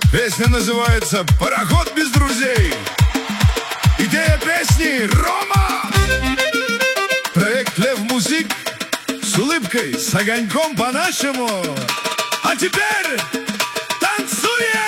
Песня называется «Пароход без друзей». Идея песни Рома. Проект Лев Музик. С улыбкой, с огоньком по-нашему. А теперь танцуем!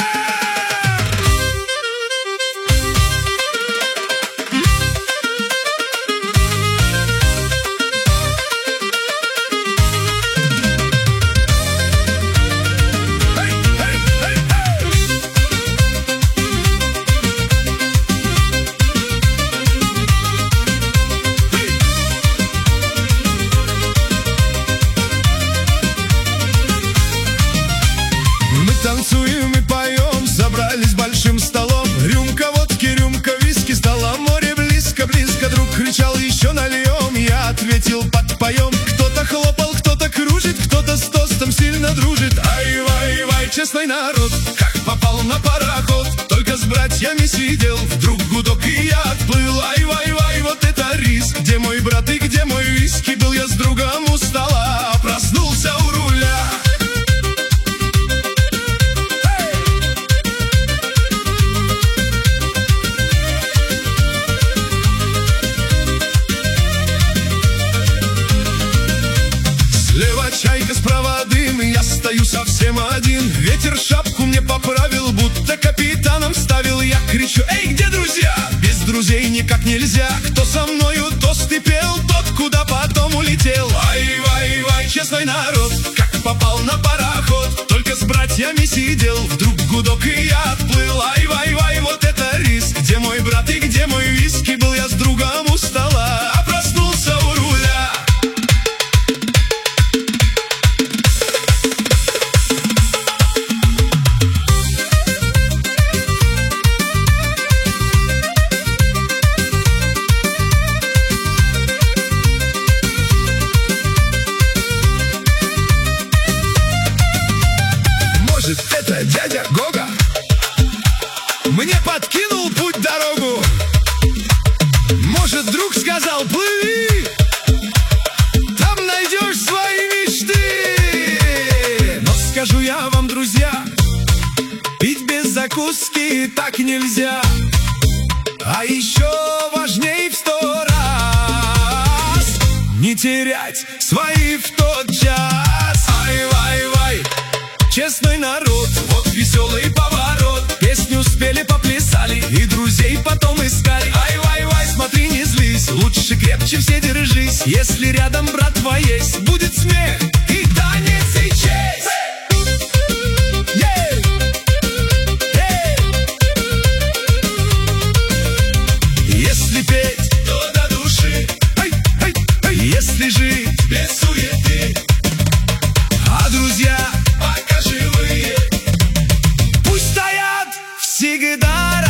Танцуем и поем, собрались большим столом. Рюмка водки, рюмка виски, стало море близко-близко. Друг кричал: еще нальем. Я ответил: подпоем. Кто-то хлопал, кто-то кружит, кто-то с тостом сильно дружит. Ай-вай-вай, честный народ, как попал на пароход. Только с братьями сидел, вдруг гудок и я отплыл. Ай-вай-вай, вот это риск. Где мой брат и где мой виски? Был я с другом у стола, проснулся у руля. Слева чайка, справа дым, и я стою совсем один. Ветер шапку мне поправил, будто капитаном ставил. Я кричу: эй, где друзья? Без друзей никак нельзя. Кто со мною тосты пел, тот куда потом улетел. Ай-вай-вай, честный народ, как попал на пароход. Только с братьями сидел, вдруг гудок и я отплыл. Ай-вай-вай, вот это риск. Где мой брат и где мой виски? Был я с другом у стола, а проснулся у руля. Может, это дядя Гога мне подкинул путь-дорогу? Может, друг сказал: плыви, там найдешь свои мечты. Но скажу я вам, друзья, пить без закуски так нельзя. А еще важней в 100 раз не терять свои в тот час. Ай-вай-вай, честный народ, вот веселый поворот. Песню спели, поплясали и друзей потом искали. Ай-вай-вай, смотри, не злись, лучше крепче все держись. Если рядом братва есть, будет смех и танец и честь. Если петь, то до души. Если жить без суеты. А друзья пока живые, пусть стоят всегда